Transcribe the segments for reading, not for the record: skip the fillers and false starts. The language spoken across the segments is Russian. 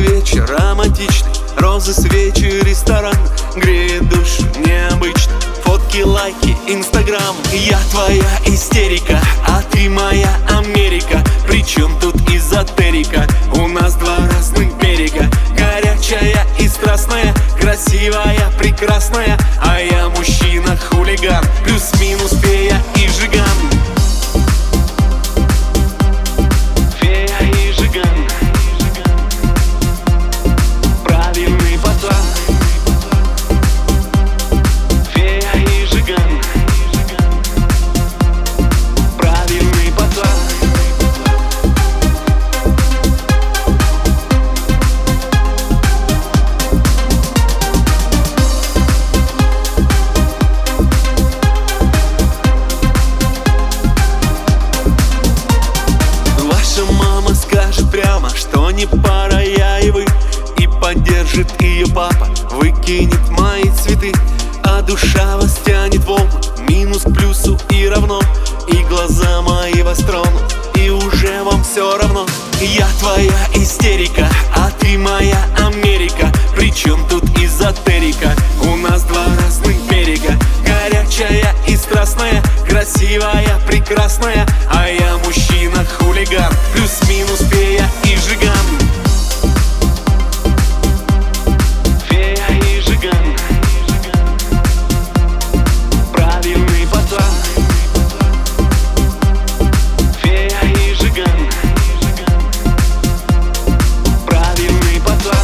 вечер романтичный, розы, свечи, ресторан греет душу необычно. Фотки, лайки, инстаграм. Я твоя истерика, а ты моя Америка. Причем тут эзотерика? У нас два разных берега. Горячая и страстная, красивая, прекрасная. А я мужчина-хулиган, плюс-минус фея и жиган. Мама скажет прямо, что не пара я и вы, и поддержит ее папа, выкинет мои цветы. А душа вас тянет в омут, минус к плюсу и равно. И глаза мои вас тронут, и уже вам все равно. Я твоя истерика, а ты моя Америка. Причем тут эзотерика? У нас два разных берега. Горячая и страстная, красивая, прекрасная. А я мужчина-хулиган, плюс-минус фея и жиган. Фея и жиган, правильный пацан. Фея и жиган, правильный пацан.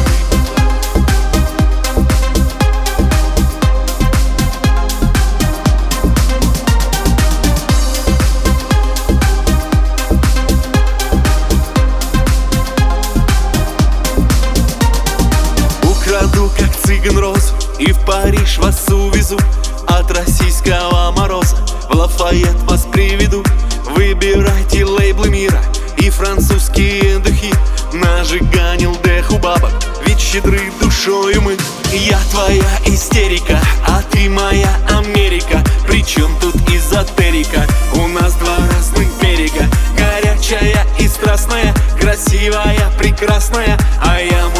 Украду, как цыган, розу, и в Париж вас увезу. От российского мороза в Лафайет вас приведу. Выбирайте лейблы мира и французские духи. Нажиганил деху бабок, ведь щедры душою мы. Я твоя истерика, а ты моя Америка. Причем тут эзотерика? У нас два разных берега. Горячая и страстная, красивая, прекрасная. А я